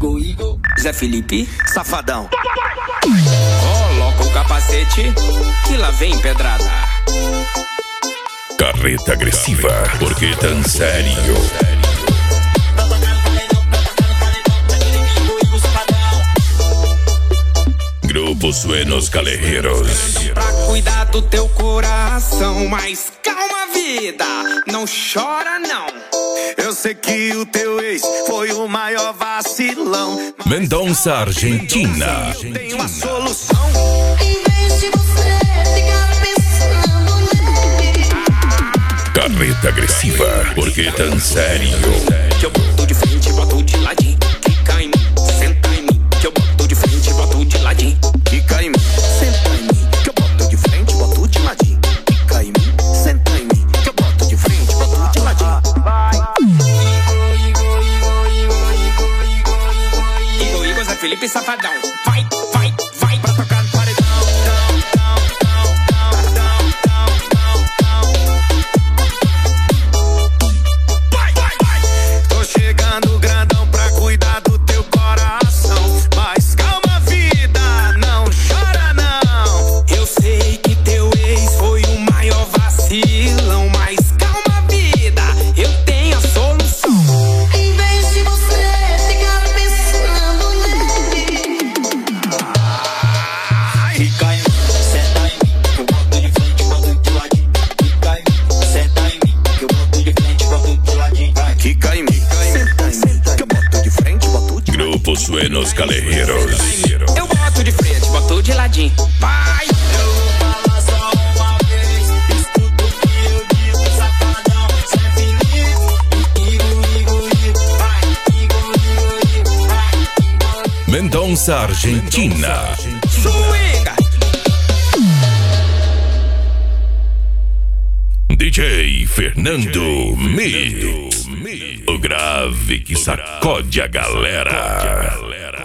Igor, Zé Felipe, Safadão. coloca o capacete que lá vem pedrada. Carreta agressiva, porque tão sério. Grupo Suenos Callejeros. Pra cuidar do teu coração, mas calma, vida, não chora não. Eu sei que o teu ex foi o maior vacilão. Mendonça, Argentina. Tem uma solução. Em vez de você ficar pensando nele. Carreta agressiva, porque tão sério. Que eu boto de frente, boto de ladinho. Fica em mim, senta em mim. Que eu boto de frente, boto de ladinho. Fica em mim, senta em mim. Que eu boto de frente, boto de ladinho. Fica em mim, senta em mim. Que eu boto de frente, boto de ladinho. Igor, Zé Felipe, Safadão. Vai, vai, vai pra tocar no paredão. Vai, vai, vai. Tô chegando grandão pra cuidar do teu coração. Mas calma, vida, não chora não. Eu sei que teu ex foi o maior vacilão, mas calma, vida, eu tenho a solução. Em vez de você ficar pensando nele. Fica em mim, senta em mim, que eu boto de frente, boto de ladinho. Fica em mim, senta em mim, que eu boto de frente, boto de ladinho. Vai. Fica em mim, senta em mim. Que eu boto de frente, boto de ladinho. Grupo Suenos Callejeros. Eu boto de frente, boto de ladinho. Vai! Eu vou falar só uma vez, escuta o que eu digo, safadão. Zé Felipe, Igor, vai. Igor, vai. Mendonça, Argentina. Swinga! DJ Fernando Mix. O grave que sacode a galera.